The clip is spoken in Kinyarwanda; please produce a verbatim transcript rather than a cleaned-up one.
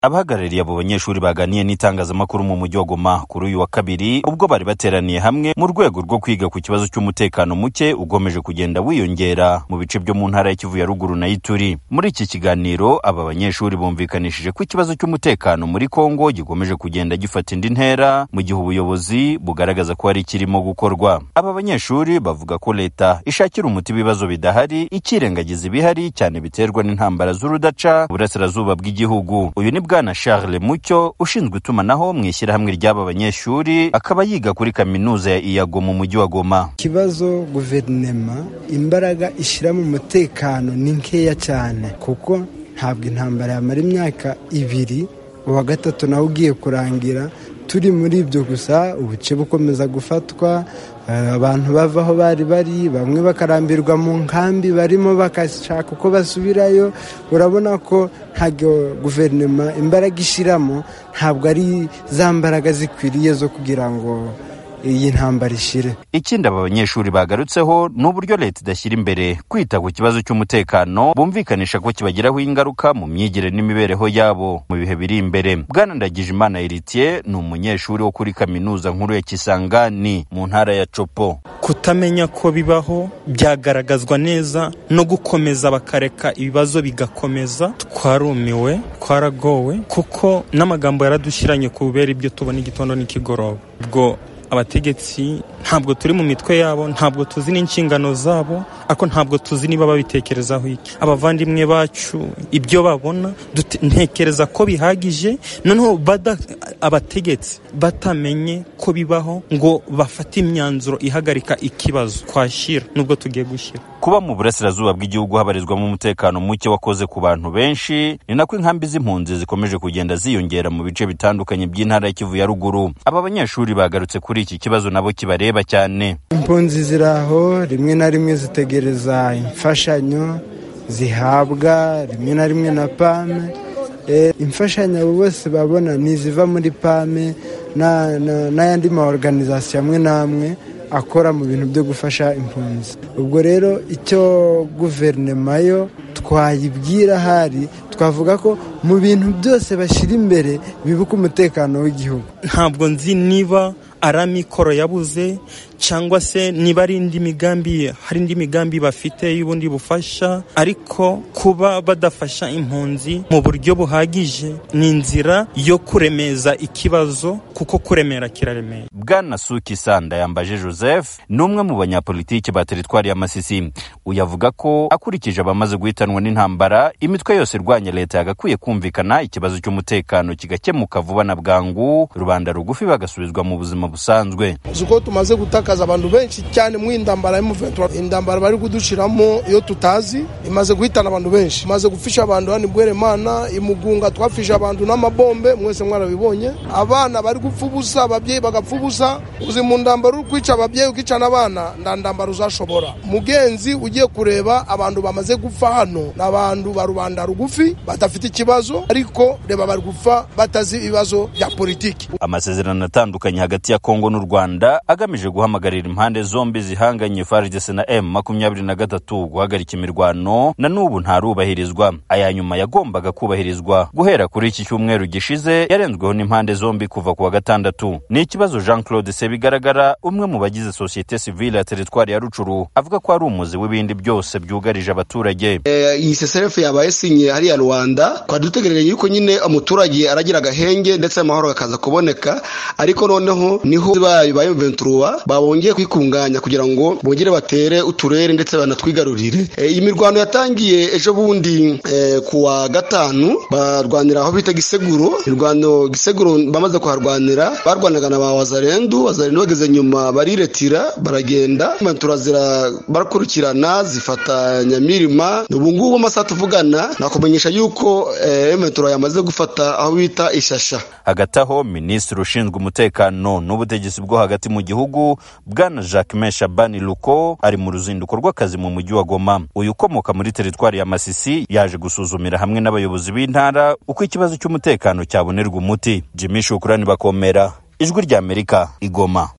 Abahagarariye abo banyeshuri baganiye n'itangazamakuru mu mujyi wa Goma kuri uyu wa kabiri ubwo bari bateraniye hamwe mu rwego rwo kwiga ku kibazo cy'umutekano muke ugomeje kugenda wiyongera mu bice byo mu ntara ya Kivu ya ruguru na Ituri. Muri iki kiganiro aba banyeshuri bumvikanishije ko ikibazo cy'umutekano muri Kongo gigomeje kugenda gifata indi ntera mu gihe ubuyobozi bugaragaza ko hari kirimo gukorwa. Aba banyeshuri bavuga ko leta ishakira umuti ibibazo bidahari, ikirengagiza ibihari cyane biterwa n'intambara z'urudaca burasirazuba bw'igihugu. Uyu ni Bwana Charles Mucyo ushinzwe itumanaho mu ishyirahamwe ry'aba banyeshuri, akaba yiga kuri kaminuza ya Iyago mu mujyi wa Goma. Kibazo guverinema imbaraga ishyira mu mutekano ni nkeya cyane, kuko ntabwo intambara yamara imyaka ibiri uwa gatatu nawe ugiye kurangira turi muri ibyo gusa, ubuce bukomeza gufatwa, abantu bava aho bari bari, bamwe bakarambirwa mu nkambi barimo bakashaka uko basubirayo. Urabona ko ntabwo guverinoma imbaraga ishiramo ntabwo ari za mbaraga zikwiriye zo kugira ngo iyi ntambara ishire. Ikindi aba banyeshuri bagarutseho n'uburyo leta idashyira imbere kwita ku kibazo cy'umutekano, bumvikanisha ko kibagiraho ingaruka mu myigire n'imibereho yabo mu bihe biri imbere. Bwana Ndagijimana Eritier ni umunyeshuri wo kuri kaminuza nkuru ya Kisangani mu ntara ya Chopo. Kutamenya ko bibaho byagaragazwa neza no gukomeza bakareka ibibazo bigakomeza. Twarumiwe, twaragowe, kuko n'amagambo yaradushiranye kubera ibyo tubona igitondo n'ikigoroba. Ubwo abategetsi ntabwo turi mu mitwe yabo, ntabwo tuzi n'inshingano zabo, ako ntabwo tuzi niba babitekerezaho iki. Abavandimwe bacu ibyo babona ntekereza ko bihagije, noneho bada abategetsi batamenye ko bibaho ngo bafate imyanzuro ihagarika ikibazo twashira nubwo tugiye gushira. Kuba mu burasirazuba bw'igihugu habarizwamo umutekano muke wakoze ku bantu benshi, ni nako inkambi z'impunzi zikomeje kugenda ziyongera mu bice bitandukanye by'intara ya Kivu ya ruguru. Aba banyeshuri bagarutse kuri iki kibazo nabo kibareba cyane. Impunzi ziraho rimwe na rimwe zitegereza imfashanyo zihabwa rimwe na rimwe na pame. E, imfashanyo abo bose babona niziva muri pame na n'ayandi ma organisation amwe namwe akora mu bintu byo gufasha impunzi. Ubwo rero icyo guverinoma yo twayibwira hari, twavuga ko mu bintu byose bashira imbere bibuka umutekano w'igihugu. Ntabwo nzi niba aramikoro yabuze cyangwa se niba ari indi migambi, hari indi migambi bafite y'ubundi bufasha, ariko kuba badafasha impunzi mu buryo buhagije ni inzira yo kuremeza ikibazo, kuko kuremera kiraremera. Bwana Suki Sanda yambaje Joseph ni umwe mu banyapolitiki ba teritwari ya Masisi. Uyavuga ko akurikije abamaze guhitanwa n'intambara, imitwe yose irwanya leta yagakwiye kumvikana ikibazo cy'umutekano kigakemuka vuba na bwangu, rubanda rugufi bagasubizwa mu buzima busanzwe. Zuko tumaze gutakaza abantu benshi cyane mu indambara ya M vingt-trois, indambara bari kudushiramo iyo tutazi imaze guhitana abantu benshi, imaze gufisha abantu hani Bweremana, Imugunga twafisha abantu n'amabombe, mwese mwarabibonye. Abana bari gupfubusa, ababyeyi bagapfubusa. Uzi mu ndambara uri kwica ababyeyi ukica n'abana, ndandambara uzashobora. Mugenzi ugiye kureba abantu bamaze gupfa hano n'abantu barubanda rugufi batafite ikibazo, ariko reba bari gupfa batazi ibibazo bya politiki. Amasezerano atandukanye hagati ya Kongo n'u Rwanda agamije guhamagarira impande zombi zihanganye F A R D C na M makumyabiri na gatatu guhagarika imirwano na n'ubu ntarubahirizwa. Aya nyuma yagombaga kubahirizwa guhera kuri iki cyumweru gishize yarenzweho n'impande zombi kuva ku wa gatandatu. Ni ikibazo Jean Claude Sebigaragara, umwe mu bagize societe civile ya teritwari ya Rucuru, avuga ko ari umuzi w'ibindi byose byugarije abaturage. Iyi C S R F yabaye sinye hari ya Rwanda, kwa dutegereje yuko nyine umuturage aragira agahenge ndetse amahoro akaza kuboneka, ariko noneho niho bayo ba M vingt-trois babongeye kwikunganya kugira ngo bongere batere uturere ndetse banatwigarurire. Iyi mirwano yatangiye ejo bundi e, kuwa gatanu barwanira aho bita Giseguro. Irwano Giseguro bamaze kuharwanira barwanaga na ba Wazarendu, Wazarendu bageze nyuma bariretira baragenda, turazira barakurikirana zifata Nyamirima. Ubu ngubu amasaha tuvugana nakumenyesha yuko e, M vingt-trois yamaze gufata aho bita Ishasha. Hagati aho Minisitiri ushinzwe umutekano n'ubutegetsi bwo hagati mu gihugu Bwana Jacques Shabani Luko ari mu ruzinduko rw'akazi mu mujyi wa Goma. Uyu ukomoka muri teritwari ya Masisi yaje gusuzumira hamwe n'abayobozi b'intara uko ikibazo cy'umutekano cyabonerwa umuti. Jimmy Shukrani Bakomera, Ijwi ry'Amerika, Igoma.